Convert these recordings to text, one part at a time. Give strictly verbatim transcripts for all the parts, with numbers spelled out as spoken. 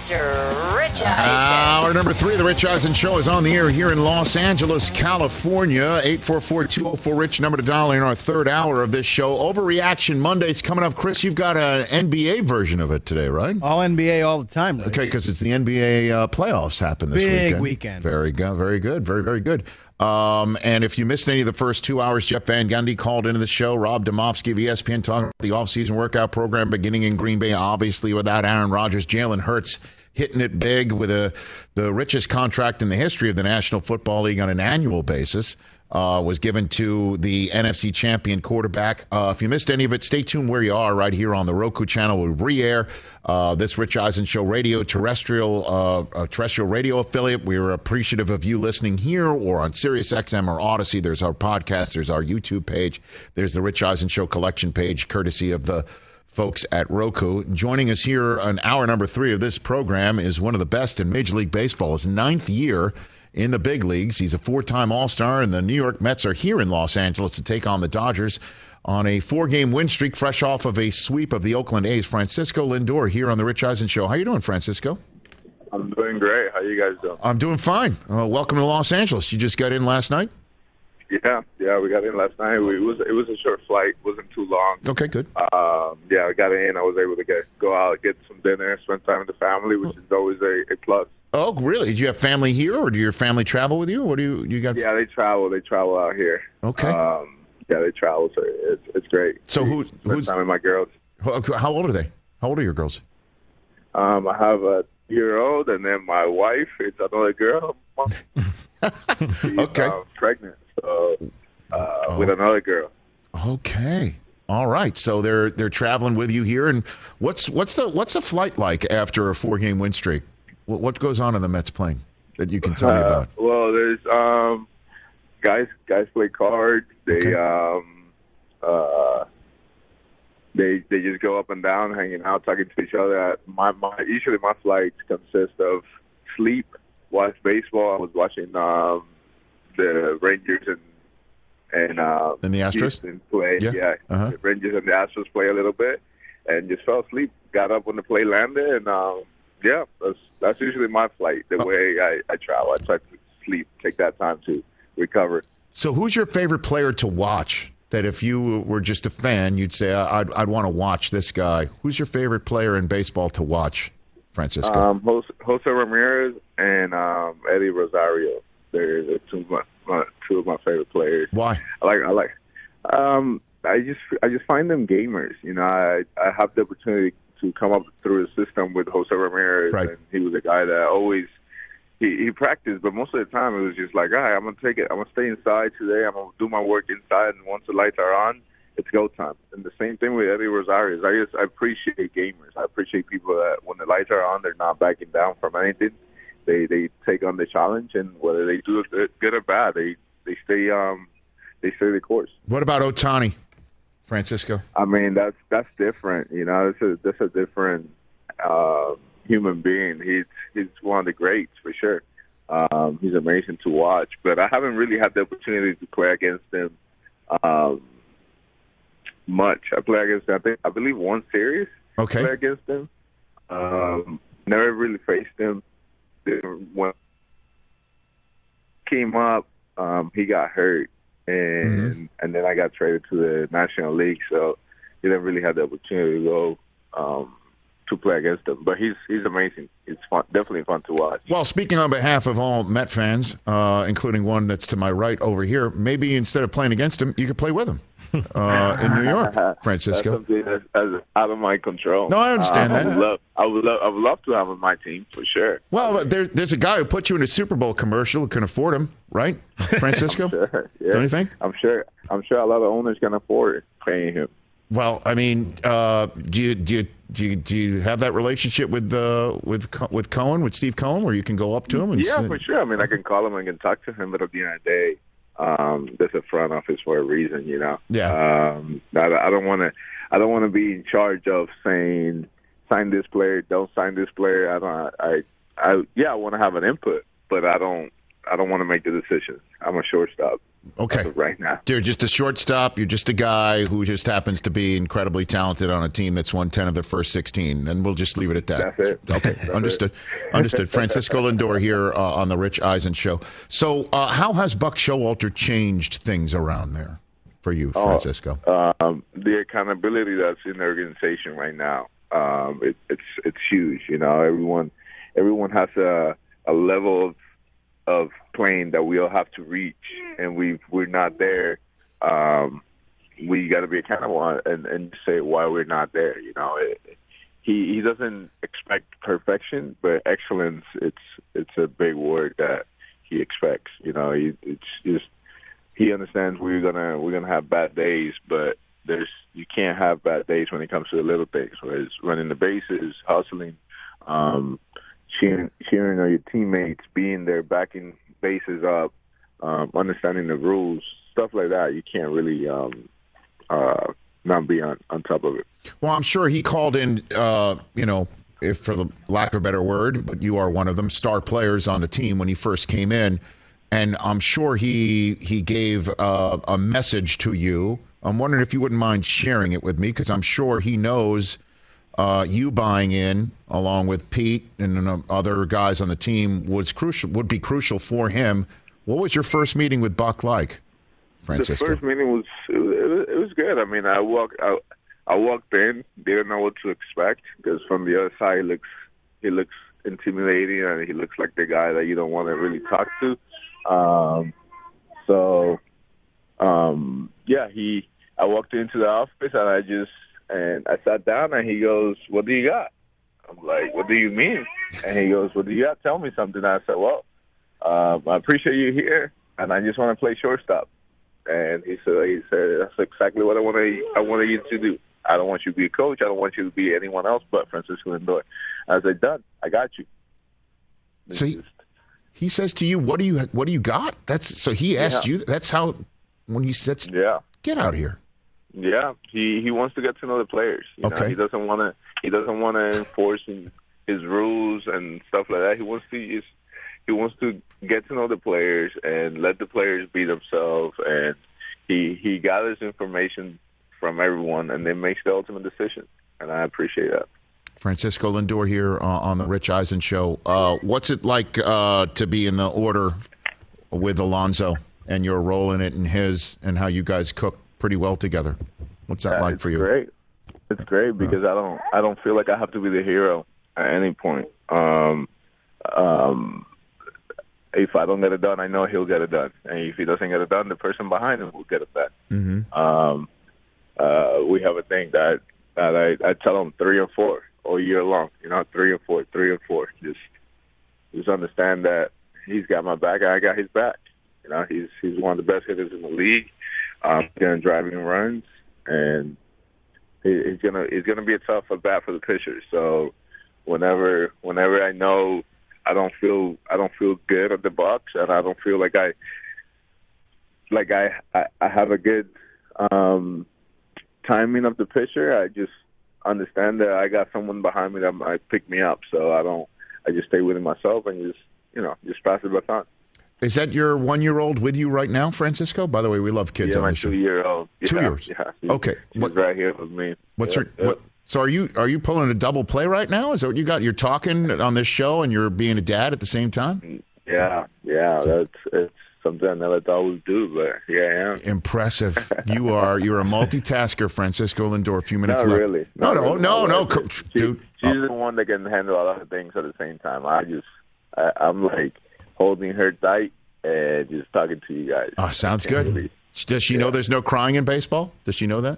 Mister Rich Eisen. Hour number three of the Rich Eisen Show is on the air here in Los Angeles, California. eight four four, two oh four, RICH, number to dial in our third hour of this show. Overreaction Monday's coming up. Chris, you've got an N B A version of it today, right? All N B A all the time, Rich. Okay, because it's the N B A uh, playoffs happen this Big weekend. weekend. Very good, very good, very, very good. Um, and if you missed any of the first two hours, Jeff Van Gundy called into the show. Rob Demovsky of E S P N talking about the offseason workout program beginning in Green Bay, obviously without Aaron Rodgers. Jalen Hurts hitting it big with a, the richest contract in the history of the National Football League on an annual basis. Uh, was given to the N F C champion quarterback. Uh, if you missed any of it, stay tuned where you are right here on the Roku channel. We'll re-air uh, this Rich Eisen Show radio terrestrial uh, uh, terrestrial radio affiliate. We're appreciative of you listening here or on Sirius X M or Odyssey. There's our podcast. There's our YouTube page. There's the Rich Eisen Show collection page, courtesy of the folks at Roku. Joining us here on hour number three of this program is one of the best in Major League Baseball. His ninth year in the big leagues. He's a four-time All-Star, and the New York Mets are here in Los Angeles to take on the Dodgers on a four-game win streak, fresh off of a sweep of the Oakland A's. Francisco Lindor here on the Rich Eisen Show. How you doing, Francisco? I'm doing great. How you guys doing? I'm doing fine. Uh, welcome to Los Angeles. You just got in last night? Yeah, yeah, we got in last night. We, it was it was a short flight. wasn't too long. Okay, good. Um, yeah, I got in. I was able to get go out, get some dinner, spend time with the family, which is always a, a plus. Oh, really? Did you have family here, or do your family travel with you? What do you you got? Yeah, they travel. They travel out here. Okay. Um, yeah, they travel, so it's it's great. So who Spend who's time with my girls? How old are they? How old are your girls? Um, I have a year old, and then my wife is another girl. She's, Okay. um, pregnant, so uh, Oh. with another girl. Okay. All right. So they're they're traveling with you here, and what's what's the what's the flight like after a four game win streak? What, what goes on in the Mets plane that you can tell me Uh, about? well, there's um, guys. Guys play cards. They Okay. um, uh, they they just go up and down, hanging out, talking to each other. My my usually my flights consist of sleep, watch baseball. I was watching um, the Rangers and and uh, And the Astros? Houston play. Yeah. Yeah, Uh-huh. the Rangers and the Astros play a little bit, and just fell asleep. Got up when the play landed, and um, yeah, that's that's usually my flight. The Oh. way I, I travel, I try to sleep, take that time to recover. So who's your favorite player to watch? That if you were just a fan, you'd say I'd I'd want to watch this guy. Who's your favorite player in baseball to watch, Francisco? Um, Jose, Jose Ramirez and um, Eddie Rosario. They're, they're two of my, my two of my favorite players. Why? I like I like. Um, I just I just find them gamers. You know, I I have the opportunity to come up through the system with Jose Ramirez, Right. and he was a guy that always he, he practiced, but most of the time it was just like, all right, I'm gonna take it. I'm gonna stay inside today. I'm gonna do my work inside, and once the lights are on, it's go time. And the same thing with Eddie Rosario. I just I appreciate gamers. I appreciate people that when the lights are on, they're not backing down from anything. They they take on the challenge, and whether they do it good or bad, they they stay um they stay the course. What about Ohtani, Francisco? I mean, that's that's different. You know, that's a that's a different uh, human being. He's he's one of the greats for sure. Um, he's amazing to watch, but I haven't really had the opportunity to play against him um, much. I play against him, I think I believe one series. Okay. Play against him. Um, never really faced him. When he came up, um, he got hurt. And Mm-hmm. and then I got traded to the National League, so he didn't really have the opportunity to go um, to play against him. But he's he's amazing. It's fun, definitely fun to watch. Well, speaking on behalf of all Met fans, uh, including one that's to my right over here, maybe instead of playing against him, you could play with him uh, in New York, Francisco. That's something that's, that's out of my control. No, I understand Uh, that. I would love, I would love, I would love to have him on my team for sure. Well, there, there's a guy who put you in a Super Bowl commercial who can afford him, right, Francisco? Sure, yeah. Don't you think? I'm sure. I'm sure a lot of owners can afford paying him. Well, I mean, uh, do you do you do you, do you have that relationship with uh, with Co- with Cohen, with Steve Cohen, where you can go up to him? And Yeah, say- for sure. I mean, I can call him and can talk to him, but at the end of the day, um, there's a front office for a reason, you know. Yeah. Um, I, I don't want to. I don't want to be in charge of saying sign this player, don't sign this player. I don't. I. I yeah, I want to have an input, but I don't. I don't want to make the decisions. I'm a shortstop. Okay. As of right now. You're just a shortstop. You're just a guy who just happens to be incredibly talented on a team that's won ten of their first sixteen. And we'll just leave it at that. That's it. Okay. That's Understood. It. Understood. Francisco Lindor here uh, on the Rich Eisen Show. So uh, how has Buck Showalter changed things around there for you, Francisco? Oh, um, the accountability that's in the organization right now, um, it, it's it's huge. You know, everyone everyone has a, a level of of playing that we all have to reach, and we we're not there. Um, we got to be accountable and, and say why we're not there. You know, it, he he doesn't expect perfection, but excellence. It's it's a big word that he expects. You know, he, it's just he understands we're gonna we're gonna have bad days, but there's you can't have bad days when it comes to the little things, whether it's running the bases, hustling. Um, Cheering, cheering on your teammates, being there, backing bases up, um, understanding the rules, stuff like that. You can't really um, uh, not be on, on top of it. Well, I'm sure he called in, uh, you know, if for the lack of a better word, but you are one of them, star players on the team when he first came in. And I'm sure he he gave uh, a message to you. I'm wondering if you wouldn't mind sharing it with me, because I'm sure he knows Uh, you buying in, along with Pete and uh, other guys on the team, was crucial. Would be crucial for him. What was your first meeting with Buck like, Francisco? The first meeting was it, was it was good. I mean, I walked I, I walked in, didn't know what to expect, because from the other side, he looks he looks intimidating, and he looks like the guy that you don't want to really talk to. Um, so, um, yeah, he. I walked into the office, and I just. And I sat down, and he goes, "What do you got?" I'm like, "What do you mean?" And he goes, "What do you got? Tell me something." And I said, "Well, um, I appreciate you here, and I just want to play shortstop." And he said, "He said that's exactly what I want to. I wanted you to do. I don't want you to be a coach. I don't want you to be anyone else but Francisco Lindor." I said, "Done. I got you." See, he says to you, "What do you? What do you got?" That's so. He asked yeah. you. That's how. When you said, "Yeah, get out of here." Yeah, he, he wants to get to know the players. You okay. know, he doesn't want to he doesn't want to enforce his rules and stuff like that. He wants to just, he wants to get to know the players and let the players be themselves. And he he gathers information from everyone and then makes the ultimate decision. And I appreciate that. Francisco Lindor here uh, on the Rich Eisen Show. Uh, what's it like uh, to be in the order with Alonso and your role in it and his, and how you guys cook pretty well together? What's that yeah, like for you? Great. It's great because uh, I don't I don't feel like I have to be the hero at any point. Um, um, if I don't get it done, I know he'll get it done, and if he doesn't get it done, the person behind him will get it done. Mm-hmm. Um, uh, we have a thing that that I, I tell him three and four all year long. You know, three and four, three and four. Just just understand that he's got my back, and I got his back. You know, he's he's one of the best hitters in the league. Um, going driving runs, and he, he's gonna he's gonna be a tough at bat for the pitchers. So whenever whenever I know I don't feel I don't feel good at the box, and I don't feel like I like I I, I have a good um, timing of the pitcher, I just understand that I got someone behind me that might pick me up. So I don't I just stay within myself and just you know just pass the baton. Is that your one-year-old with you right now, Francisco? By the way, we love kids yeah, on my the show. two-year-old. Yeah, two years. Yeah. She's, okay. She's what, right here with me. What's yep, her? yep. What, so are you are you pulling a double play right now? Is that what you got? You're talking on this show and you're being a dad at the same time? Yeah, yeah. That's it's something I never thought we'd do, but here I am. Impressive. You are. You're a multitasker, Francisco Lindor. A few minutes Not left. really. No, Not no, really. no, no, Like, no, she, dude. She's oh. the one that can handle a lot of things at the same time. I just, I, I'm like holding her tight and just talking to you guys. Oh, sounds good. Really, Does she yeah. know there's no crying in baseball? Does she know that?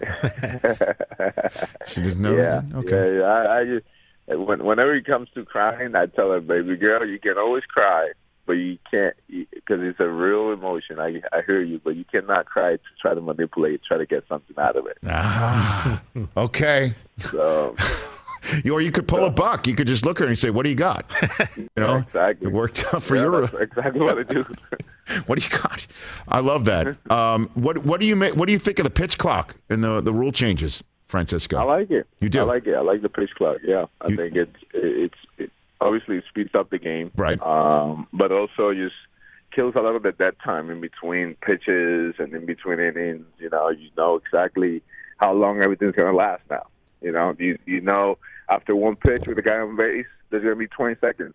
She doesn't know yeah, that? Okay. Yeah, I, I just, when, whenever it comes to crying, I tell her, baby girl, you can always cry, but you can't, because it's a real emotion. I, I hear you, but you cannot cry to try to manipulate, try to get something out of it. Ah, okay. So, or you could pull a buck. You could just look at her and say, what do you got? You know, exactly. It worked out for yeah, your. That's exactly what I do. What do you got? I love that. Um, what What do you make? What do you think of the pitch clock and the the rule changes, Francisco? I like it. You do? I like it. I like the pitch clock. Yeah, I You, think it's it's it, obviously it speeds up the game, right? Um, but also just kills a lot of the dead time in between pitches and in between innings. You know, you know exactly how long everything's going to last now. You know, you you know after one pitch with a guy on base, there's going to be twenty seconds.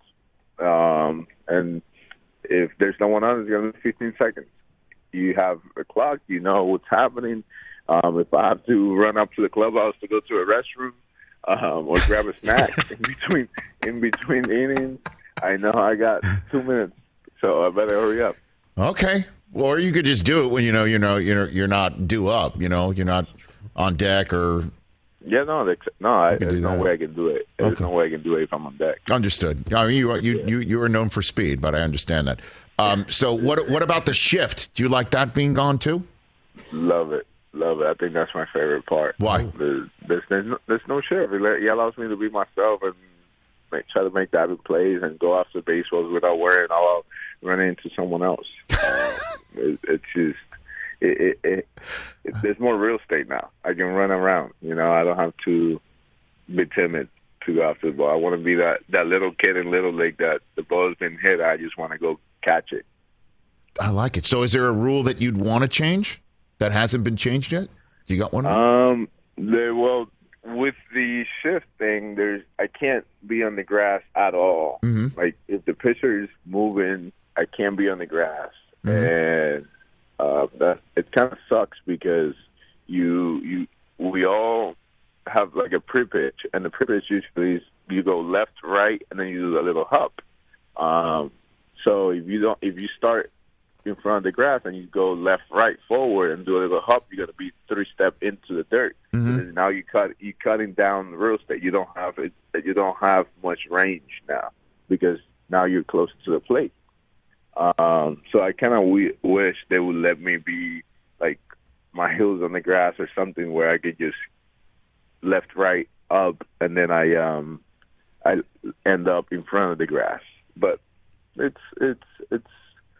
Um, and if there's no one on, it's going to be fifteen seconds. You have a clock. You know what's happening. Um, if I have to run up to the clubhouse to go to a restroom um, or grab a snack in between in between innings, I know I got two minutes, so I better hurry up. Okay. Well, or you could just do it when you know you know you're you're not due up. You know, you're not on deck or. Yeah, no, no, I, there's no way I can do it. There's okay. no way I can do it if I'm on deck. Understood. I mean, you are, you, yeah. you you are known for speed, but I understand that. Um, so what what about the shift? Do you like that being gone too? Love it, love it. I think that's my favorite part. Why? There's there's, there's, no, there's no shift. It allows me to be myself and make, try to make diving plays and go after baseballs without worrying about running into someone else. uh, it, it's just. It, it, it, it, there's more real estate now. I can run around. You know, I don't have to be timid to go after the ball. I want to be that, that little kid in Little League that the ball's been hit. I just want to go catch it. I like it. So is there a rule that you'd want to change that hasn't been changed yet? You got one? Um, there, well, with the shift thing, there's I can't be on the grass at all. Mm-hmm. Like, if the pitcher is moving, I can't be on the grass. Mm-hmm. And Uh, that it kind of sucks because you you we all have like a pre-pitch, and the pre-pitch usually is you go left, right, and then you do a little hop. Um, so if you don't, if you start in front of the grass and you go left, right, forward, and do a little hop, you're gonna be three step into the dirt. Mm-hmm. And now you cut you cutting down the real estate. You don't have it. You don't have much range now because now you're close to the plate. Um, so I kind of w- wish they would let me be like my heels on the grass or something where I could just left, right, up, and then I um I end up in front of the grass. But it's it's it's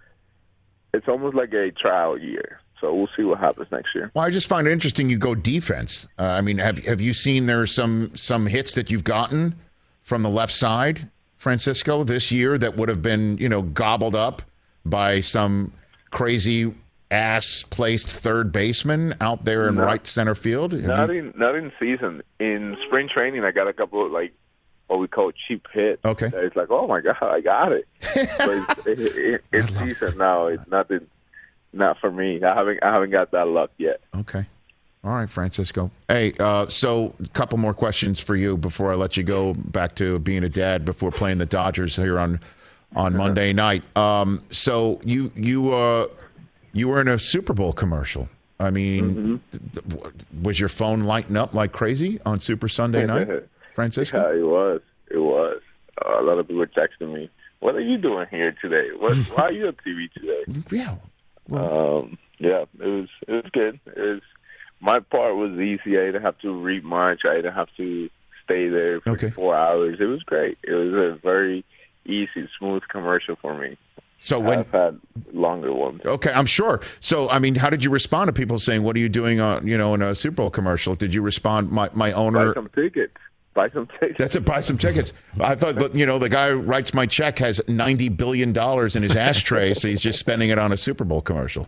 it's almost like a trial year. So we'll see what happens next year. Well, I just find it interesting you go defense. Uh, I mean, have have you seen there are some some hits that you've gotten from the left side, Francisco, this year that would have been, you know, gobbled up by some crazy ass placed third baseman out there in not, right center field? Have not you... in not in season. In spring training, I got a couple of like what we call cheap hits. Okay, it's like, oh my god, I got it. But it's, it, it, it's season now. It's nothing. Not for me. I haven't I haven't got that luck yet. Okay. All right, Francisco. Hey, uh, so a couple more questions for you before I let you go back to being a dad before playing the Dodgers here on on Monday night. Um, so you you uh, you were in a Super Bowl commercial. I mean, mm-hmm. th- th- was your phone lighting up like crazy on Super Sunday night, Francisco? Yeah, it was. It was. Uh, a lot of people were texting me, "What are you doing here today? What? Why are you on T V today?" Yeah. Well, um, yeah, it was. It was good. It was. My part was easy. I didn't have to read much. I didn't have to stay there for okay. four hours. It was great. It was a very easy, smooth commercial for me. So when I've had longer ones. Okay, I'm sure. So, I mean, how did you respond to people saying, "What are you doing on, you know, in a Super Bowl commercial?" Did you respond, "My my owner, buy some tickets, buy some tickets"? That's it. Buy some tickets. I thought, you know, the guy who writes my check has ninety billion dollars in his ashtray, so he's just spending it on a Super Bowl commercial.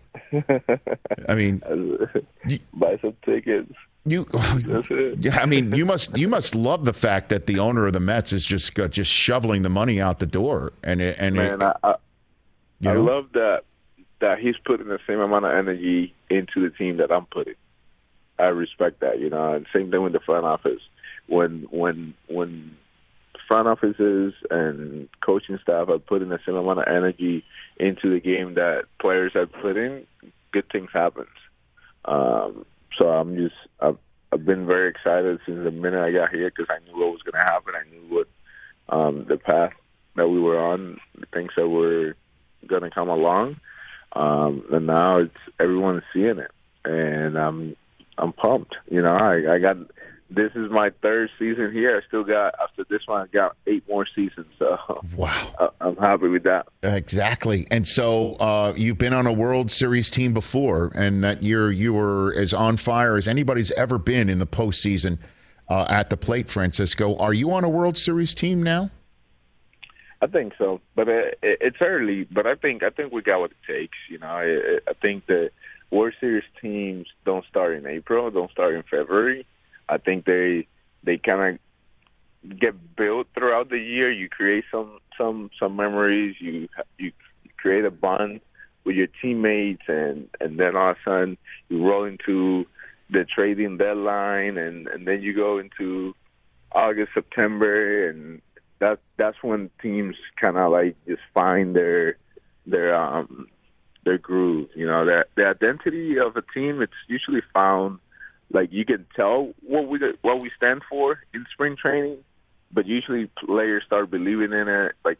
I mean, you, buy some tickets. You, yeah, I mean, you must you must love the fact that the owner of the Mets is just uh, just shoveling the money out the door, and it, and man, it, I, I, you I know? love that that he's putting the same amount of energy into the team that I'm putting. I respect that, you know. And same thing with the front office. When when when front offices and coaching staff are putting the same amount of energy into the game that players have put in, good things happen. Um, so I'm just I've, I've been very excited since the minute I got here because I knew what was going to happen. I knew what um, the path that we were on, the things that were going to come along, um, and now it's everyone's seeing it, and I'm I'm pumped. You know, I, I got. This is my third season here. I still got, after this one, I got eight more seasons. So wow, I'm happy with that. Exactly. And so uh, you've been on a World Series team before, and that year you were as on fire as anybody's ever been in the postseason uh, at the plate, Francisco. Are you on a World Series team now? I think so, but it, it's early. But I think I think we got what it takes. You know, I, I think the World Series teams don't start in April, don't start in February. I think they they kind of get built throughout the year. You create some some some memories. You you create a bond with your teammates, and and then all of a sudden you roll into the trading deadline, and and then you go into August, September, and that that's when teams kind of like just find their their um their groove. You know, that the identity of a team, it's usually found, like, you can tell what we what we stand for in spring training, but usually players start believing in it like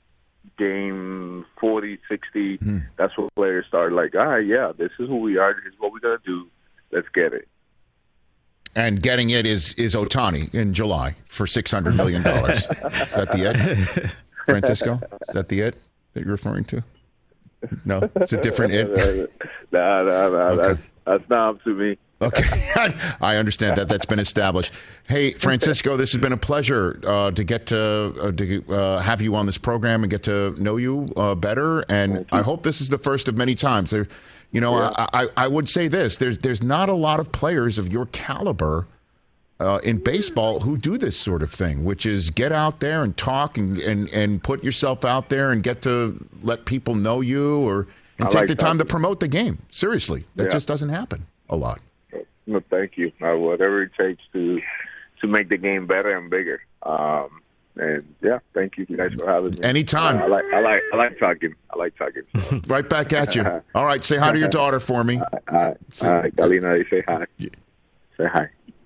game forty, sixty. Mm-hmm. That's when players start like, ah, yeah, this is who we are. This is what we're gonna do. Let's get it. And getting it is is Ohtani in July for six hundred million dollars. Is that the it, Francisco? Is that the it that you're referring to? No, it's a different it. no, no, no. Okay. That's, that's not up to me. Okay, I understand that. That's been established. Hey, Francisco, this has been a pleasure uh, to get to, uh, to uh, have you on this program and get to know you uh, better. And I hope this is the first of many times. There, you know, yeah. I, I, I would say this: there's there's not a lot of players of your caliber uh, in baseball who do this sort of thing, which is get out there and talk and, and, and put yourself out there and get to let people know you, or and I take like the time that. to promote the game. Seriously, that Yeah. just doesn't happen a lot. No, thank you. Uh, whatever it takes to to make the game better and bigger. Um, and yeah, thank you guys for having me. Anytime. Uh, I like I like I like talking. I like talking. So. Right back at you. All right, say hi to your daughter for me. Hi, hi, Galina. Say hi. Yeah. Say hi.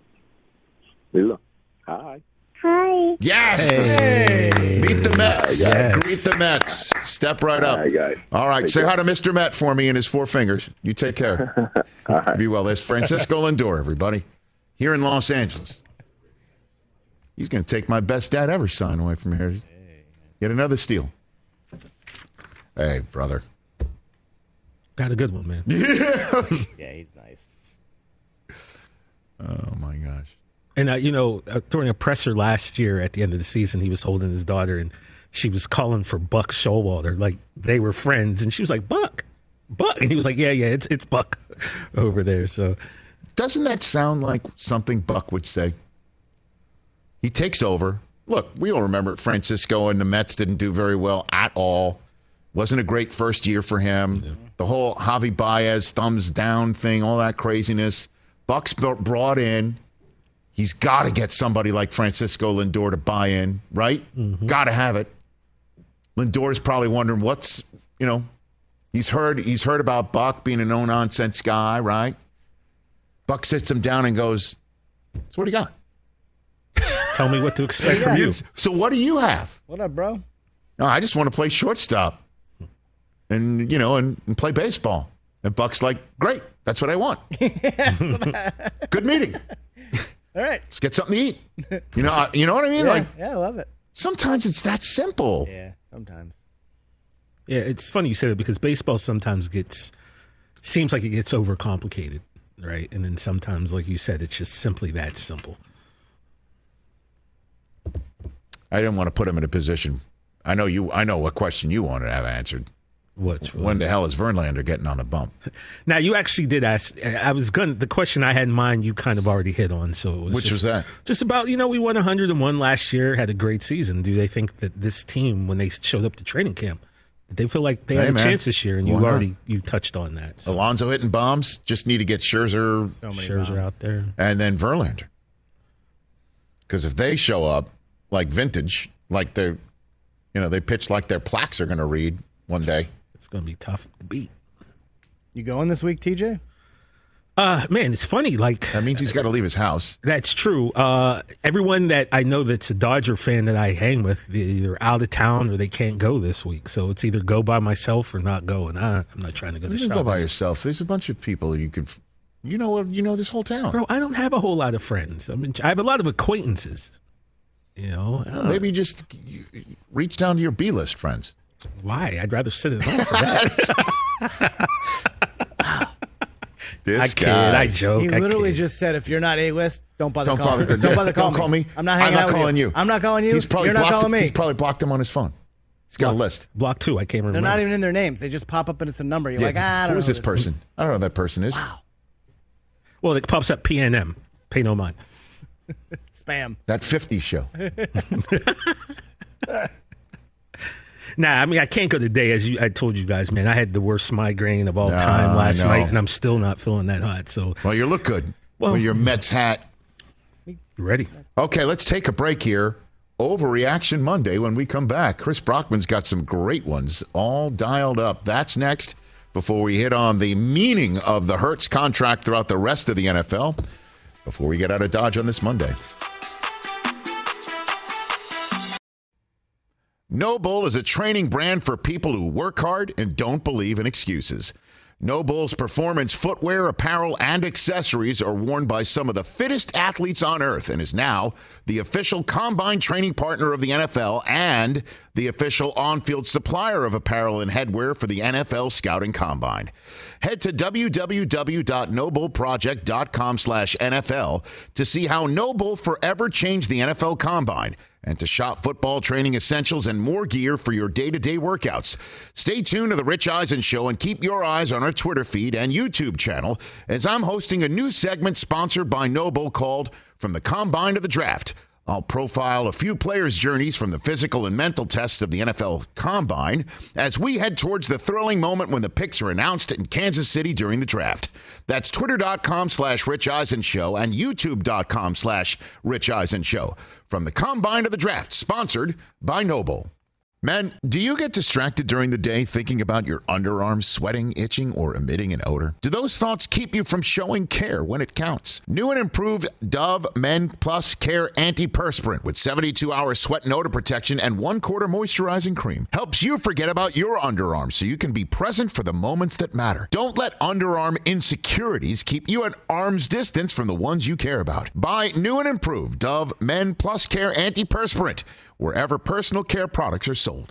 Lilo. Hi. Hi. Yes. Hey. Meet the Mets. Yes. Greet the Mets. Step right up. Hi, guys. All right, Take say care. hi to Mister Met for me and his four fingers. You take care. Be well. There's Francisco Lindor, everybody, here in Los Angeles. He's going to take my best dad ever sign away from here. Get another steal. Hey, brother. Got a good one, man. Yeah. Yeah, he's nice. Oh, my gosh. And, uh, you know, uh, during a presser last year at the end of the season, he was holding his daughter, and she was calling for Buck Showalter. Like, they were friends. And she was like, Buck, Buck. And he was like, yeah, yeah, it's it's Buck over there. So Doesn't that sound like something Buck would say? He takes over. Look, we all remember Francisco and the Mets didn't do very well at all. Wasn't a great first year for him. Yeah. The whole Javi Baez thumbs down thing, all that craziness. Buck's brought in. He's got to get somebody like Francisco Lindor to buy in, right? Mm-hmm. Got to have it. Lindor's probably wondering what's, you know, he's heard he's heard about Buck being a no-nonsense guy, right? Buck sits him down and goes, so what do you got? tell me what to expect from you. So what do you have? What up, bro? No, I just want to play shortstop and, you know, and, and play baseball. And Buck's like, great, that's what I want. Good meeting. All right. Let's get something to eat. You know, I, you know what I mean? Yeah, Like, yeah, I love it. sometimes it's that simple. Yeah, sometimes. Yeah, it's funny you said it because baseball sometimes gets, seems like it gets overcomplicated, right? And then sometimes, like you said, it's just simply that simple. I didn't want to put him in a position. I know you. I know what question you wanted to have answered. Which was, When the hell is Verlander getting on the bump? now you actually did ask. I was going. The question I had in mind, you kind of already hit on. So it was Which just, was that? Just about, you know, we won one hundred one last year, had a great season. Do they think that this team, when they showed up to training camp, did they feel like they Hey, had a man. chance this year? And you Why not? already you touched on that. So Alonso hitting bombs. Just need to get Scherzer So many Scherzer bombs. out there. and then Verlander. Because if they show up like vintage, like they're, you know, they pitch like their plaques are going to read one day. It's going to be tough to beat. You going this week, T J? Uh, man, it's funny. Like That means he's got to leave his house. that's true. Uh, everyone that I know that's a Dodger fan that I hang with, they're either out of town or they can't go this week. So it's either go by myself or not go. And I, I'm not trying to go to You can go by Chavez. yourself. There's a bunch of people you can, you know, you know this whole town. Bro, I don't have a whole lot of friends. I mean, I have a lot of acquaintances. You know, I don't know. Maybe just you- you reach down to your B-list friends. Why? I'd rather sit at home for that. This I kid. guy. I joke. He I literally kid. just said, if you're not A-list, don't bother Don't calling bother. me. Don't bother calling Don't call me. I'm not hanging I'm not out with calling you. I'm not calling you. He's probably You're not blocked, calling me. He's probably blocked him on his phone. He's got block, a list. Block two. I can't remember. They're not even in their names. They just pop up and it's a number. You're Yeah, like, ah, I don't who know is who this person? I don't know who that person is. Wow. Well, it pops up P N M. Pay no mind. Spam. That fifty show. Nah, I mean, I can't go today. As you, I told you guys, man, I had the worst migraine of all Nah, time last I know. night, and I'm still not feeling that hot. So, Well, you look good Well- with your Mets hat. ready. Okay, let's take a break here. Overreaction Monday when we come back. Chris Brockman's got some great ones all dialed up. That's next before we hit on the meaning of the Hurts contract throughout the rest of the N F L before we get out of Dodge on this Monday. Noble is a training brand for people who work hard and don't believe in excuses. Noble's performance footwear, apparel, and accessories are worn by some of the fittest athletes on earth and is now the official combine training partner of the N F L and the official on-field supplier of apparel and headwear for the N F L Scouting Combine. Head to w w w dot noble project dot com slash N F L to see how Noble forever changed the N F L Combine and to shop football training essentials and more gear for your day-to-day workouts. Stay tuned to The Rich Eisen Show and keep your eyes on our Twitter feed and YouTube channel as I'm hosting a new segment sponsored by Noble called From the Combine to the Draft. I'll profile a few players' journeys from the physical and mental tests of the N F L Combine as we head towards the thrilling moment when the picks are announced in Kansas City during the draft. That's twitter.com slash Rich Eisen Show and youtube.com slash Rich Eisen Show. From the Combine to the Draft, sponsored by Noble. Men, do you get distracted during the day thinking about your underarms sweating, itching, or emitting an odor? Do those thoughts keep you from showing care when it counts? New and improved Dove Men Plus Care Antiperspirant with seventy-two hour sweat and odor protection and one quarter moisturizing cream helps you forget about your underarms so you can be present for the moments that matter. Don't let underarm insecurities keep you at arm's distance from the ones you care about. Buy new and improved Dove Men Plus Care Antiperspirant wherever personal care products are sold.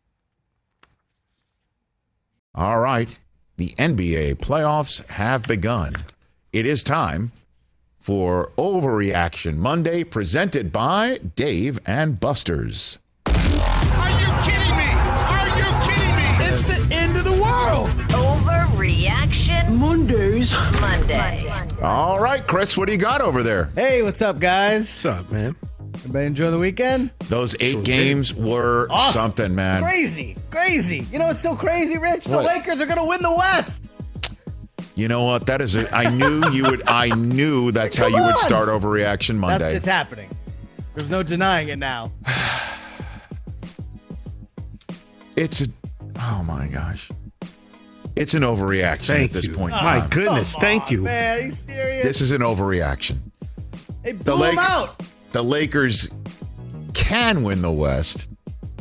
All right, the N B A playoffs have begun. It is time for Overreaction Monday, presented by Dave and Buster's. Are you kidding me? Are you kidding me? It's the end of the world. Overreaction Mondays. Monday. All right, Chris, what do you got over there? Hey, what's up, guys? What's up, man? Everybody enjoy the weekend? Those eight Sure games were Awesome. something, man. Crazy. Crazy. You know what's so crazy, Rich? The What? Lakers are going to win the West. You know what? That is a, I knew you would. I knew that's how Come you would on. start Overreaction That's, Monday. it's happening. There's no denying it now. It's a. Oh my gosh. It's an overreaction Thank at this you. point. in My time. goodness, Come thank on, you. Man, are you serious? This is an overreaction. they The blew Lake- him out. The Lakers can win the West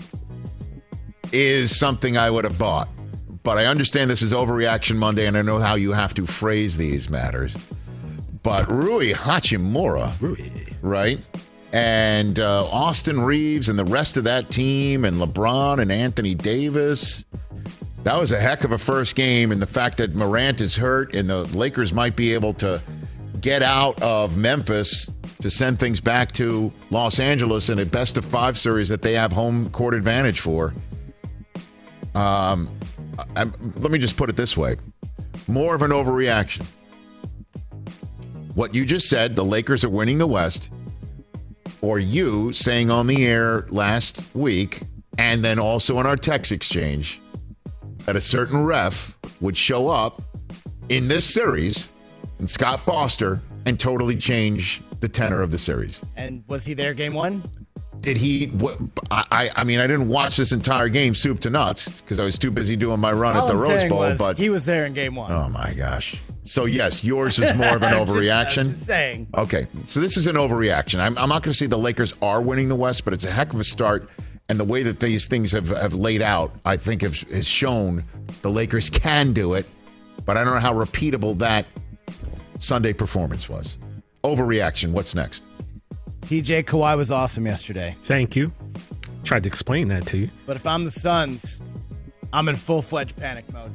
is something I would have bought. But I understand this is Overreaction Monday, and I know how you have to phrase these matters. But Rui Hachimura, Rui. right? And uh, Austin Reeves and the rest of that team and LeBron and Anthony Davis. That was a heck of a first game. And the fact that Morant is hurt and the Lakers might be able to get out of Memphis to send things back to Los Angeles in a best of five series that they have home court advantage for. Um, I, let me just put it this way. More of an overreaction. What you just said, the Lakers are winning the West, or you saying on the air last week, and then also in our text exchange, that a certain ref would show up in this series, and Scott Foster, and totally change the tenor of the series. And was he there game one? Did he? What, I, I mean, I didn't watch this entire game, soup to nuts, because I was too busy doing my run All at the I'm Rose saying Bowl. was But he was there in game one. oh my gosh! So yes, yours is more of an I'm just- overreaction. I'm just saying. Okay, so this is an overreaction. I'm, I'm not going to say the Lakers are winning the West, but it's a heck of a start. And the way that these things have, have laid out, I think, have, has shown the Lakers can do it. But I don't know how repeatable that Sunday performance was. Overreaction. What's next? T J Kawhi was awesome yesterday. Thank you. Tried to explain that to you. But if I'm the Suns, I'm in full-fledged panic mode.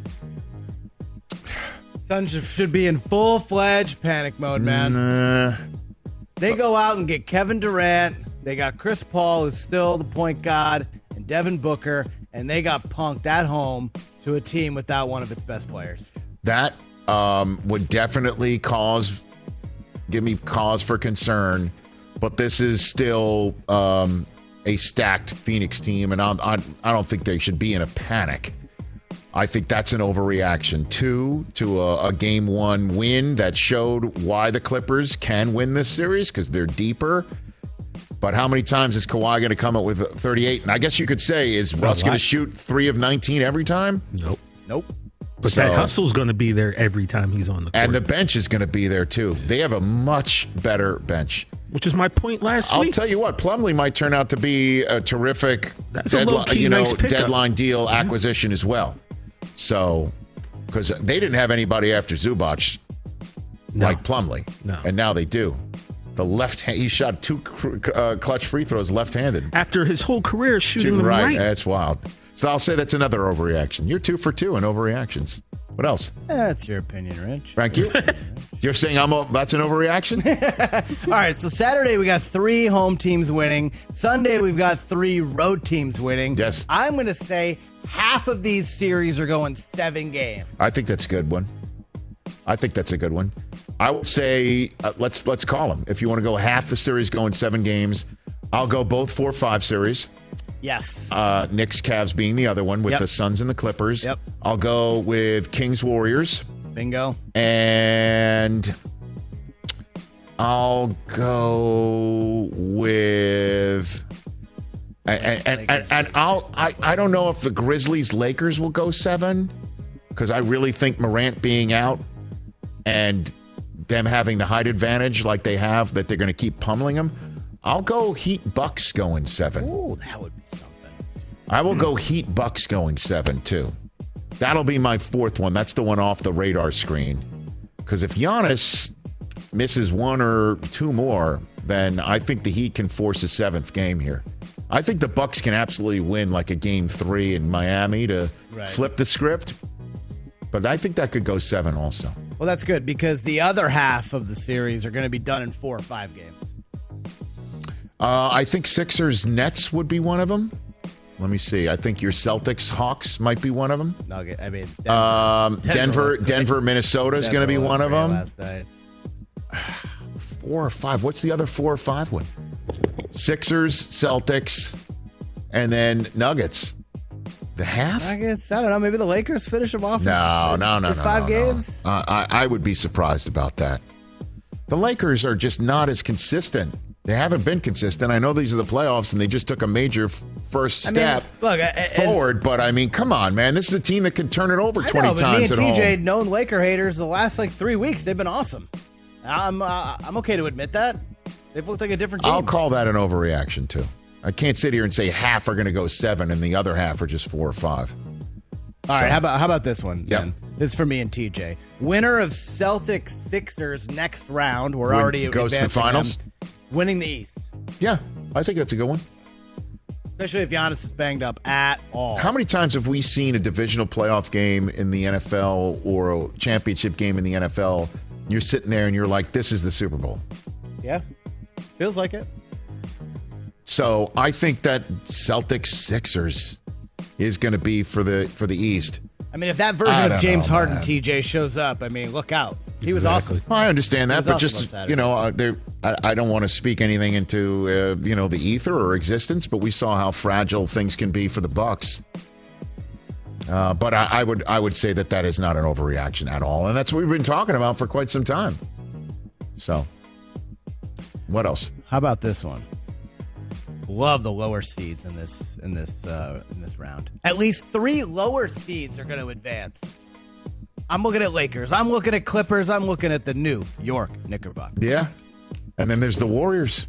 Suns should be in full-fledged panic mode, man. Uh, They go out and get Kevin Durant. They got Chris Paul, who's still the point guard, and Devin Booker. and they got punked at home to a team without one of its best players. That um, would definitely cause give me cause for concern, but this is still um, a stacked Phoenix team, and I'm, I I don't think they should be in a panic. I think that's an overreaction. Two, to a, a game one win that showed why the Clippers can win this series because they're deeper. But how many times is Kawhi going to come up with thirty-eight? And I guess you could say, is Russ going to shoot three of nineteen every time? Nope. Nope. But So- that hustle's going to be there every time he's on the court. And the bench is going to be there too. They have a much better bench. which is my point last I'll week. tell you what, Plumlee might turn out to be a terrific That's a deadline, low-key you know, nice pickup. deadline deal acquisition as well. So, because they didn't have anybody after Zubac No. like Plumlee, No. and now they do. The left hand, he shot two uh, clutch free throws left-handed. After his whole career shooting them right, right. that's wild. So I'll say that's another overreaction. You're two for two in overreactions. What else? That's your opinion, Rich. Thank you. You're saying I'm a, that's an overreaction? All right, so Saturday we got three home teams winning. Sunday we've got three road teams winning. Yes. I'm going to say half of these series are going seven games. I think that's a good one. I think that's a good one. I would say uh, let's let's call them. If you want to go half the series going seven games, I'll go both four five series. Yes. Uh, Knicks Cavs being the other one with Yep. the Suns and the Clippers. Yep. I'll go with Kings Warriors. Bingo. And I'll go with and and, and, and I'll I, I don't know if the Grizzlies Lakers will go seven because I really think Morant being out and them having the height advantage like they have that they're going to keep pummeling them. I'll go Heat Bucks going seven. Ooh, that would be something. I will go Heat Bucks going seven too. That'll be my fourth one. That's the one off the radar screen. Because if Giannis misses one or two more, then I think the Heat can force a seventh game here. I think the Bucks can absolutely win like a game three in Miami to Right. flip the script. But I think that could go seven also. Well, that's good because the other half of the series are going to be done in four or five games. Uh, I think Sixers Nets would be one of them. Let me see. I think your Celtics Hawks might be one of them. Nugget. I mean, Denver, Um, Denver, looked great. Denver, Minnesota is going to be Denver one of looked great them. Last night. Four or five. What's the other four or five one? Sixers, Celtics, and then Nuggets. The half? Nuggets. I don't know. Maybe the Lakers finish them off. No, with, no, no, with no. Five no, no. games. Uh, I, I would be surprised about that. The Lakers are just not as consistent. They haven't been consistent. I know these are the playoffs, and they just took a major f- first I mean, step look, a- a- as- forward. But I mean, come on, man. This is a team that can turn it over I twenty know, but times me and at T J, home. known Laker haters, the last like three weeks they've been awesome. I'm uh, I'm okay to admit that they've looked like a different team. I'll call that an overreaction too. I can't sit here and say half are going to go seven, and the other half are just four or five. All right, So- how about how about this one? Yep. Then? This is for me and T J. Winner of Celtics Sixers next round. We're Win- already goes to the advancing finals? them. Winning the East, Yeah, I think that's a good one. especially if Giannis is banged up at all. How many times have we seen a divisional playoff game in the N F L or a championship game in the N F L? You're sitting there and you're like, this is the Super Bowl. Yeah, feels like it. So I think that Celtics Sixers is going to be for the for the East. I mean, if that I version of don't James know, Harden man. T J shows up, I mean, look out. He was Exactly. awesome. Well, I understand that, was but awesome on just Saturday. you know, uh, there. I, I don't want to speak anything into uh, you know the ether or existence, but we saw how fragile things can be for the Bucks. Uh, but I, I would I would say that that is not an overreaction at all, and that's what we've been talking about for quite some time. So, what else? How about this one? Love the lower seeds in this in this uh, in this round. At least three lower seeds are going to advance. I'm looking at Lakers. I'm looking at Clippers. I'm looking at the New York Knickerbockers. Yeah, and then there's the Warriors.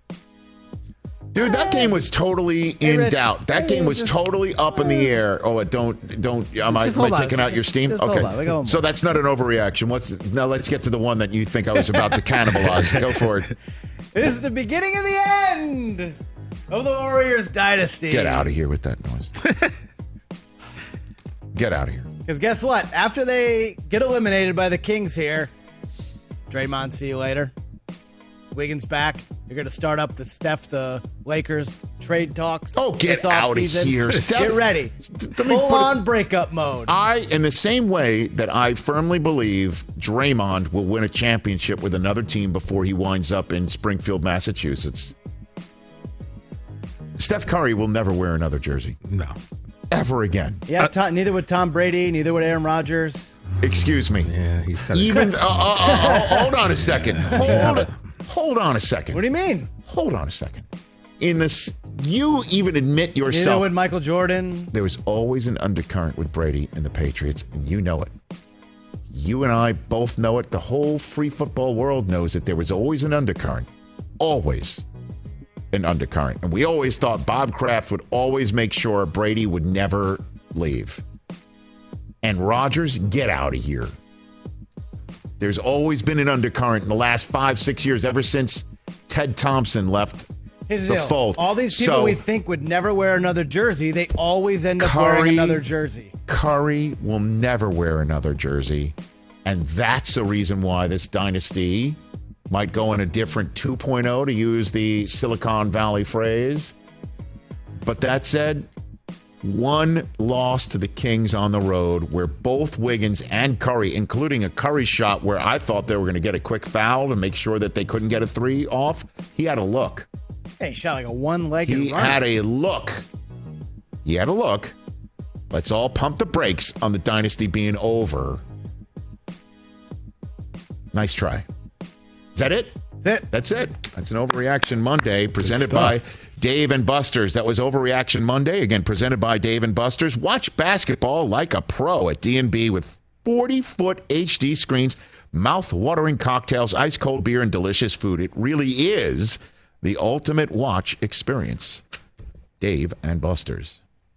Dude, that game was totally in Rich. doubt. That Hey, game was just- totally up in the air. Oh, it don't don't. Am I, Just am I hold on a taking out second. your steam? Just hold Okay, on. We got one so more. that's not an overreaction. What's now? Let's get to the one that you think I was about to cannibalize. Go for it. This is the beginning of the end of the Warriors dynasty. Get out of here with that noise. Get out of here. Because guess what? After they get eliminated by the Kings here, Draymond, see you later. Wiggins back. You're going to start up the Steph, the Lakers trade talks. Oh, get this out of offseason. here. Steph, Get ready. let me Full put on it- breakup mode. I, in the same way that I firmly believe Draymond will win a championship with another team before he winds up in Springfield, Massachusetts, Steph Curry will never wear another jersey. No. Ever again. Yeah, Tom, neither would Tom Brady, neither would Aaron Rodgers. Excuse me. Yeah, he's kind of Even uh, uh, uh, uh, hold on a second. Hold hold on a second. What do you mean? Hold on a second. In this, you even admit Neither yourself. would Michael Jordan. There was always an undercurrent with Brady and the Patriots, and you know it. You and I both know it. The whole free football world knows it. There was always an undercurrent. Always an undercurrent. And we always thought Bob Kraft would always make sure Brady would never leave. And Rodgers, get out of here. There's always been an undercurrent in the last five, six years, ever since Ted Thompson left Here's the the deal. fold. All these people So, we think would never wear another jersey, they always end up Curry- wearing another jersey. Curry will never wear another jersey. And that's the reason why this dynasty might go in a different two point oh, to use the Silicon Valley phrase. But that said, one loss to the Kings on the road where both Wiggins and Curry, including a Curry shot where I thought they were going to get a quick foul to make sure that they couldn't get a three off, he had a look. Hey, he shot like a one-legged He runner. had a look. He had a look. Let's all pump the brakes on the dynasty being over. Nice try. Is that it? That's it. That's it. That's an Overreaction Monday presented stuff. by Dave and Buster's. That was Overreaction Monday, again presented by Dave and Buster's. Watch basketball like a pro at D and B with forty-foot H D screens, mouth-watering cocktails, ice-cold beer, and delicious food. It really is the ultimate watch experience. Dave and Buster's.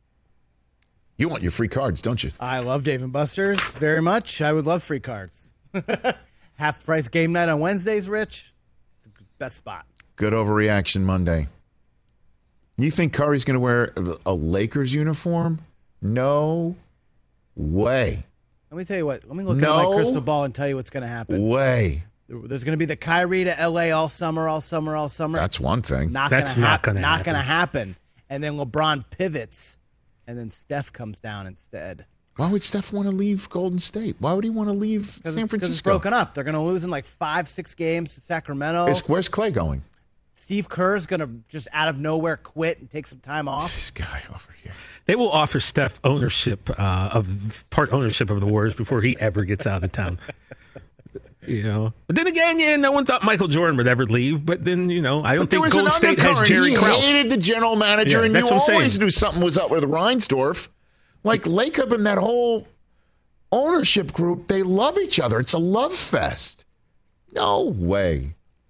You want your free cards, don't you? I love Dave and Buster's very much. I would love free cards. Half price game night on Wednesdays, Rich. It's the best spot. Good Overreaction Monday. You think Curry's going to wear a Lakers uniform? No way. Let me tell you what. Let me look No. at my crystal ball and tell you what's going to happen. Way. There's going to be the Kyrie to L A all summer, all summer, all summer. That's one thing. not That's gonna not hap- gonna Not happen. going to happen. And then LeBron pivots, and then Steph comes down instead. Why would Steph want to leave Golden State? Why would he want to leave Because San it's, 'cause it's Francisco? broken up. They're going to lose in like five, six games to Sacramento. Is- where's Clay going? Steve Kerr's going to just out of nowhere quit and take some time off. This guy over here. They will offer Steph ownership uh, of part ownership of the Warriors before he ever gets out of town. You know, but then again, yeah, no one thought Michael Jordan would ever leave. But then, you know, I don't But there think was Golden an State has undercurrent. Jerry he Krause. hated the general manager, Yeah, and that's you what I'm always saying. knew something was up with Reinsdorf. Like Lacob and that whole ownership group, they love each other. It's a love fest. No way.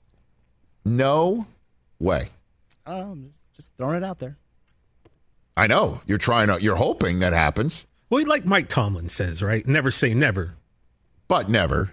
No way. I don't know. I'm just, just throwing it out there. I know you're trying to. You're hoping that happens, Well, like Mike Tomlin says, right? Never say never, but never.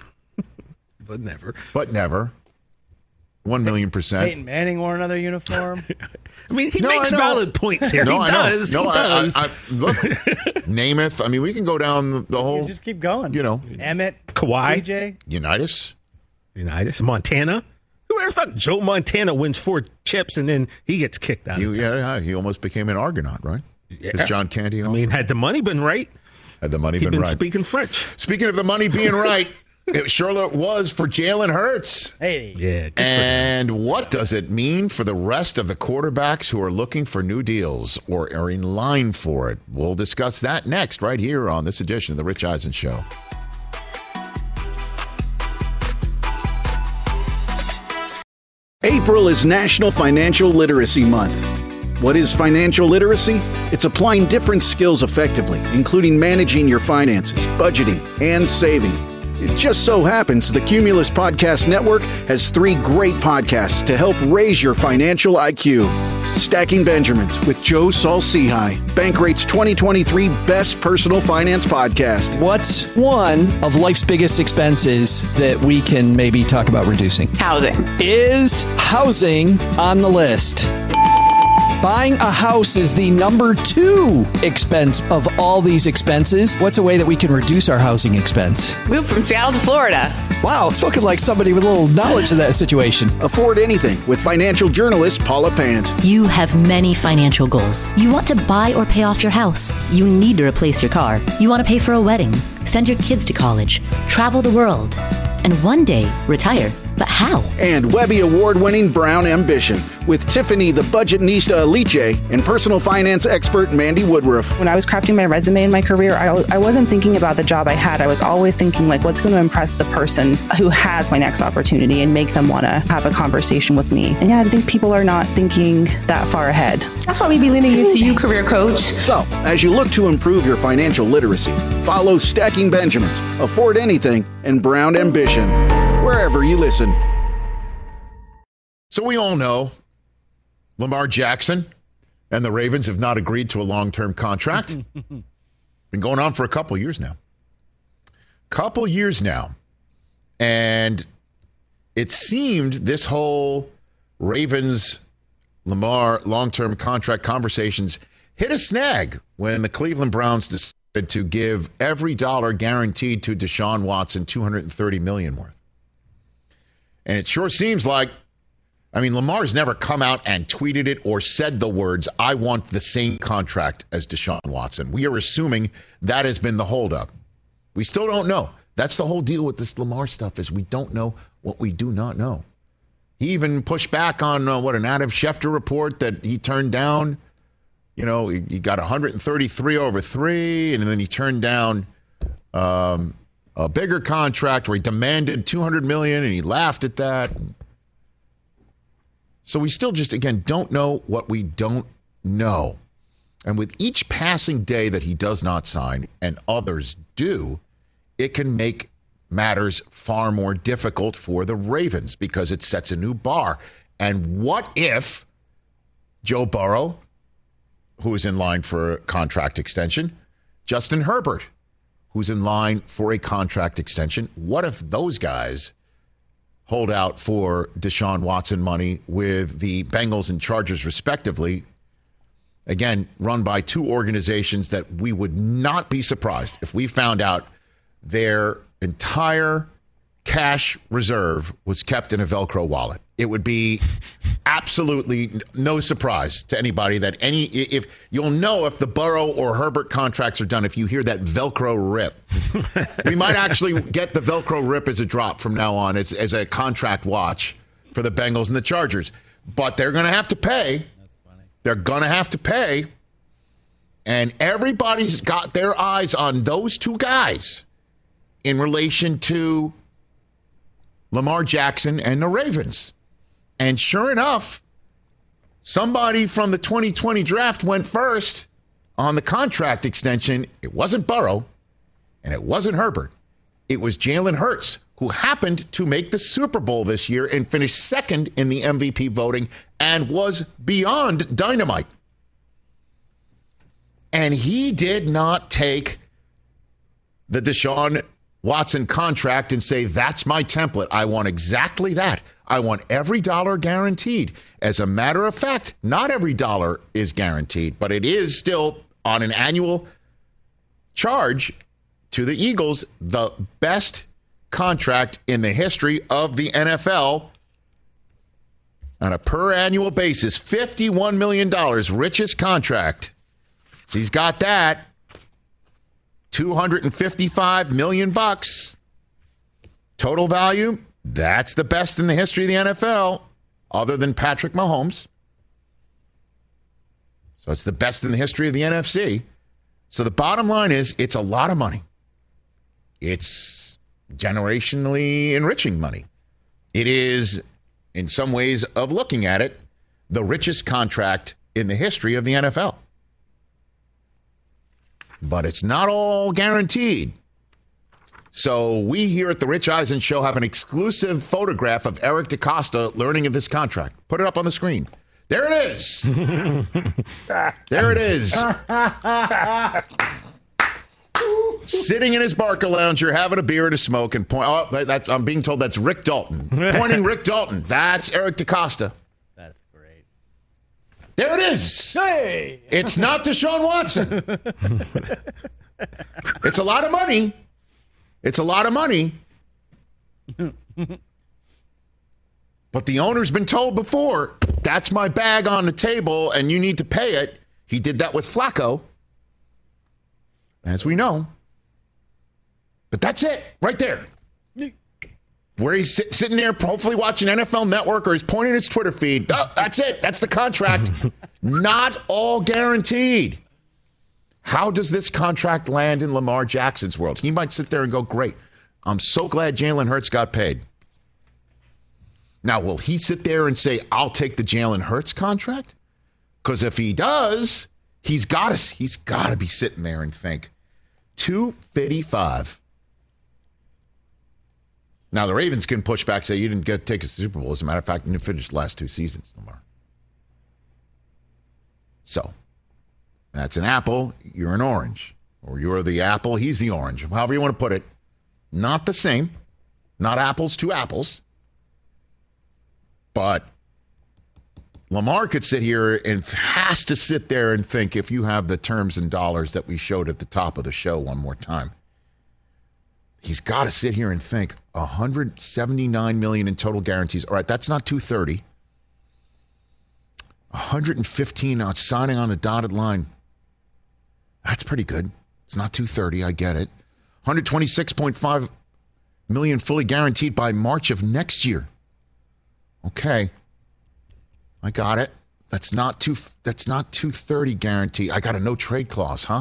but never. But never. One million percent. Peyton Manning wore another uniform. I mean, he No, makes I know. valid points here. No, he I does. know. No, he I, does. I, I, look, Namath. I mean, we can go down the, the whole. You just keep going. You know, Emmett, Kawhi. D J. Unitas. Unitas, Montana. Who ever thought Joe Montana wins four chips and then he gets kicked out? You, of town? yeah, he almost became an Argonaut, right? Because Yeah. John Candy I mean, had the money been right, had the money he'd been, been right. speaking French. Speaking of the money being right, it surely was for Jalen Hurts. Hey. Yeah. good for him. And what does it mean for the rest of the quarterbacks who are looking for new deals or are in line for it? We'll discuss that next, right here on this edition of The Rich Eisen Show. April is National Financial Literacy Month. What is financial literacy? It's applying different skills effectively, including managing your finances, budgeting, and saving. It just so happens the Cumulus Podcast Network has three great podcasts to help raise your financial I Q. Stacking Benjamins with Joe Saul-Sehy, Bankrate's twenty twenty-three Best Personal Finance Podcast. What's one of life's biggest expenses that we can maybe talk about reducing? Housing. Is housing on the list? Buying a house is the number two expense of all these expenses. What's a way that we can reduce our housing expense? Move from Seattle to Florida. Wow, spoken like somebody with a little knowledge of that situation. Afford anything with financial journalist Paula Pant. You have many financial goals. You want to buy or pay off your house. You need to replace your car. You want to pay for a wedding, send your kids to college, travel the world, and one day retire. But how? And Webby Award-winning Brown Ambition with Tiffany the Budgetnista Aliche and personal finance expert Mandy Woodruff. When I was crafting my resume in my career, I, I wasn't thinking about the job I had. I was always thinking, like, what's going to impress the person who has my next opportunity and make them want to have a conversation with me. And yeah, I think people are not thinking that far ahead. That's why we be leaning into you, career coach. So, as you look to improve your financial literacy, follow Stacking Benjamins, Afford Anything, and Brown Ambition, wherever you listen. So we all know Lamar Jackson and the Ravens have not agreed to a long-term contract. Been going on for a couple years now. Couple years now. And it seemed this whole Ravens-Lamar long-term contract conversations hit a snag when the Cleveland Browns decided to give every dollar guaranteed to Deshaun Watson two hundred thirty million dollars worth. And it sure seems like, I mean, Lamar's never come out and tweeted it or said the words, I want the same contract as Deshaun Watson. We are assuming that has been the holdup. We still don't know. That's the whole deal with this Lamar stuff, is we don't know what we do not know. He even pushed back on, uh, what, an Adam Schefter report that he turned down. You know, he, he got one hundred thirty-three over three, and then he turned down um, a bigger contract where he demanded two hundred million dollars, and he laughed at that. So we still just, again, don't know what we don't know. And with each passing day that he does not sign, and others do, it can make matters far more difficult for the Ravens because it sets a new bar. And what if Joe Burrow, who is in line for a contract extension, Justin Herbert, who's in line for a contract extension, what if those guys hold out for Deshaun Watson money with the Bengals and Chargers respectively, again, run by two organizations that we would not be surprised if we found out their entire cash reserve was kept in a Velcro wallet. It would be absolutely no surprise to anybody that any, if you'll know if the Burrow or Herbert contracts are done, if you hear that Velcro rip. We might actually get the Velcro rip as a drop from now on as, as a contract watch for the Bengals and the Chargers. But they're going to have to pay. That's funny. They're going to have to pay. And everybody's got their eyes on those two guys in relation to Lamar Jackson and the Ravens. And sure enough, somebody from the twenty twenty draft went first on the contract extension. It wasn't Burrow, and it wasn't Herbert. It was Jalen Hurts, who happened to make the Super Bowl this year and finished second in the M V P voting and was beyond dynamite. And he did not take the Deshaun Watson contract and say, that's my template. I want exactly that. I want every dollar guaranteed. As a matter of fact, not every dollar is guaranteed, but it is still on an annual charge to the Eagles, the best contract in the history of the N F L on a per annual basis. fifty-one million dollars, richest contract. So he's got that. two hundred fifty-five million bucks total value. That's the best in the history of the N F L, other than Patrick Mahomes. So it's the best in the history of the N F C. So the bottom line is, it's a lot of money. It's generationally enriching money. It is, in some ways of looking at it, the richest contract in the history of the N F L. But it's not all guaranteed. So we here at the Rich Eisen Show have an exclusive photograph of Eric DeCosta learning of this contract. Put it up on the screen. There it is. There it is. Sitting in his Barca lounger, having a beer and a smoke, and point. Oh, that's, I'm being told that's Rick Dalton. Pointing Rick Dalton. That's Eric DeCosta. That's great. There it is. Hey! It's not Deshaun Watson. It's a lot of money. It's a lot of money. But the owner's been told before, that's my bag on the table and you need to pay it. He did that with Flacco, as we know. But that's it, right there. Where he's sit, sitting there, hopefully watching N F L Network, or he's pointing his Twitter feed. Oh, that's it. That's the contract. Not all guaranteed. How does this contract land in Lamar Jackson's world? He might sit there and go, great. I'm so glad Jalen Hurts got paid. Now, will he sit there and say, I'll take the Jalen Hurts contract? Because if he does, he's got to he's got to be sitting there and think, two fifty-five. Now, the Ravens can push back, say you didn't get take us to the Super Bowl. As a matter of fact, you didn't finish the last two seasons, Lamar. So, that's an apple, you're an orange. Or you're the apple, he's the orange. However you want to put it. Not the same. Not apples to apples. But Lamar could sit here and has to sit there and think, if you have the terms and dollars that we showed at the top of the show one more time, he's got to sit here and think one hundred seventy-nine million dollars in total guarantees. All right, that's not two hundred thirty. one hundred fifteen on signing on a dotted line. That's pretty good. It's not two hundred thirty, I get it. one hundred twenty-six point five million dollars fully guaranteed by March of next year. Okay. I got it. That's not two that's not two hundred thirty guaranteed. I got a no trade clause, huh?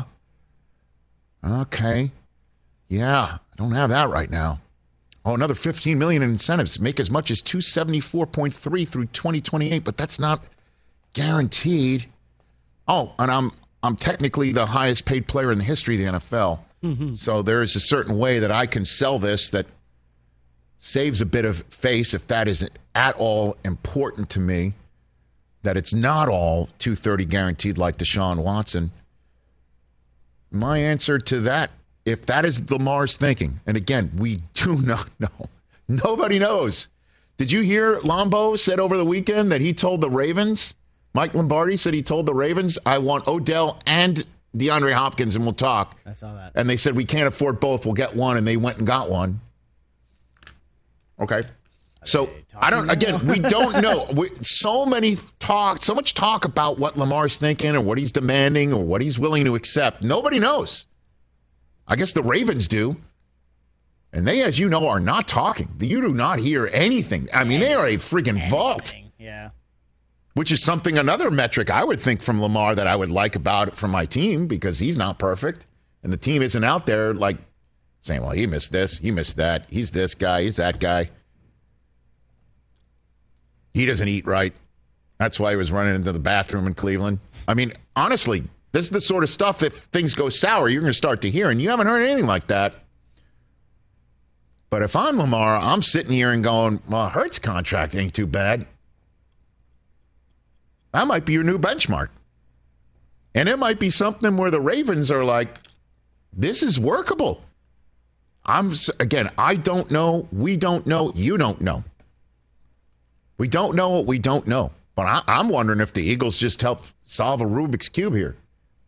Okay. Yeah, I don't have that right now. Oh, another fifteen million dollars in incentives. Make as much as two hundred seventy-four point three through twenty twenty-eight, but that's not guaranteed. Oh, and I'm I'm technically the highest paid player in the history of the N F L. Mm-hmm. So there is a certain way that I can sell this that saves a bit of face, if that isn't at all important to me, that it's not all two hundred thirty guaranteed like Deshaun Watson. My answer to that, if that is Lamar's thinking, and again, we do not know. Nobody knows. Did you hear Lombo said over the weekend that he told the Ravens, Mike Lombardi said he told the Ravens, I want Odell and DeAndre Hopkins and we'll talk. I saw that. And they said, we can't afford both. We'll get one. And they went and got one. Okay. So I don't, again, we don't know. We, so many talk, so much talk about what Lamar's thinking or what he's demanding or what he's willing to accept. Nobody knows. I guess the Ravens do. And they, as you know, are not talking. You do not hear anything. I mean, they are a friggin' vault. Yeah. Which is something, another metric I would think from Lamar that I would like about it from my team, because he's not perfect. And the team isn't out there like saying, well, he missed this, he missed that, he's this guy, he's that guy. He doesn't eat right. That's why he was running into the bathroom in Cleveland. I mean, honestly, this is the sort of stuff that if things go sour, you're going to start to hear, and you haven't heard anything like that. But if I'm Lamar, I'm sitting here and going, well, Hurts' contract ain't too bad. That might be your new benchmark. And it might be something where the Ravens are like, this is workable. I'm again, I don't know. We don't know. You don't know. We don't know what we don't know. But I, I'm wondering if the Eagles just help solve a Rubik's Cube here.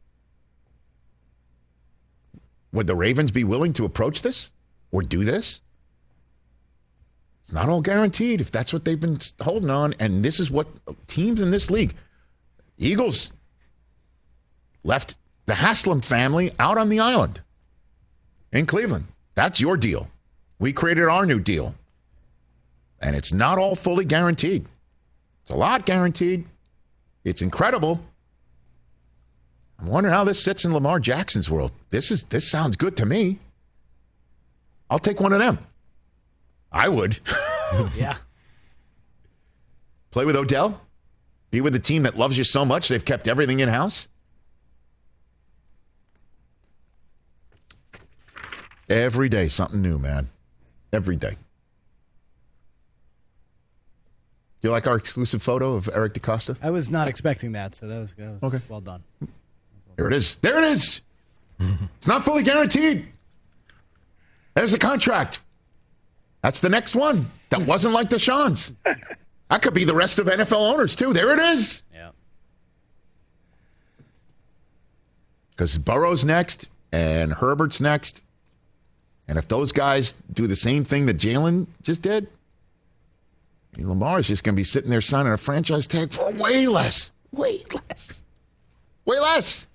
Would the Ravens be willing to approach this or do this? It's not all guaranteed if that's what they've been holding on. And this is what teams in this league, Eagles left the Haslam family out on the island in Cleveland. That's your deal. We created our new deal. And it's not all fully guaranteed. It's a lot guaranteed. It's incredible. I'm wondering how this sits in Lamar Jackson's world. This is this sounds good to me. I'll take one of them. I would. Yeah. Play with Odell. Be with a team that loves you so much they've kept everything in-house. Every day, something new, man. Every day. You like our exclusive photo of Eric DeCosta? I was not expecting that, so that was, that was okay. Well done. There it is. There it is. It's not fully guaranteed. There's the contract. That's the next one. That wasn't like Deshaun's. That could be the rest of N F L owners, too. There it is. Yeah. Because Burrow's next and Herbert's next. And if those guys do the same thing that Jalen just did, Lamar's just going to be sitting there signing a franchise tag for way less. Way less. Way less.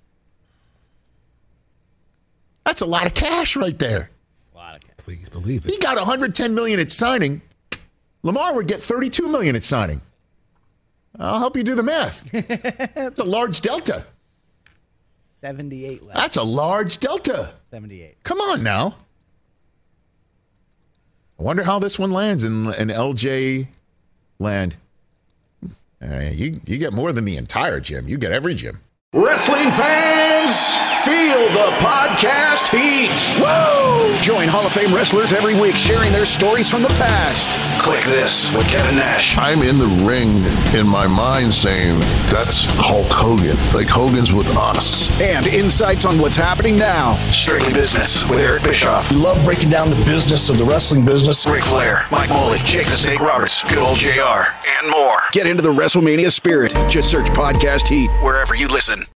That's a lot of cash right there. A lot of cash. Please believe it. He got one hundred ten million dollars at signing. Lamar would get thirty-two million dollars at signing. I'll help you do the math. That's a large delta. seventy-eight left. That's a large delta. seventy-eight. Come on now. I wonder how this one lands in, in L J land. Uh, you, you get more than the entire gym. You get every gym. Wrestling fans, feel the podcast heat. Woo! Join Hall of Fame wrestlers every week sharing their stories from the past. Click this with Kevin Nash. I'm in the ring in my mind saying, that's Hulk Hogan. Like Hogan's with us. And insights on what's happening now. Strictly Business with Eric Bischoff. We love breaking down the business of the wrestling business. Ric Flair, Mike Moley, Jake the Snake Roberts, good old J R, and more. Get into the WrestleMania spirit. Just search Podcast Heat wherever you listen.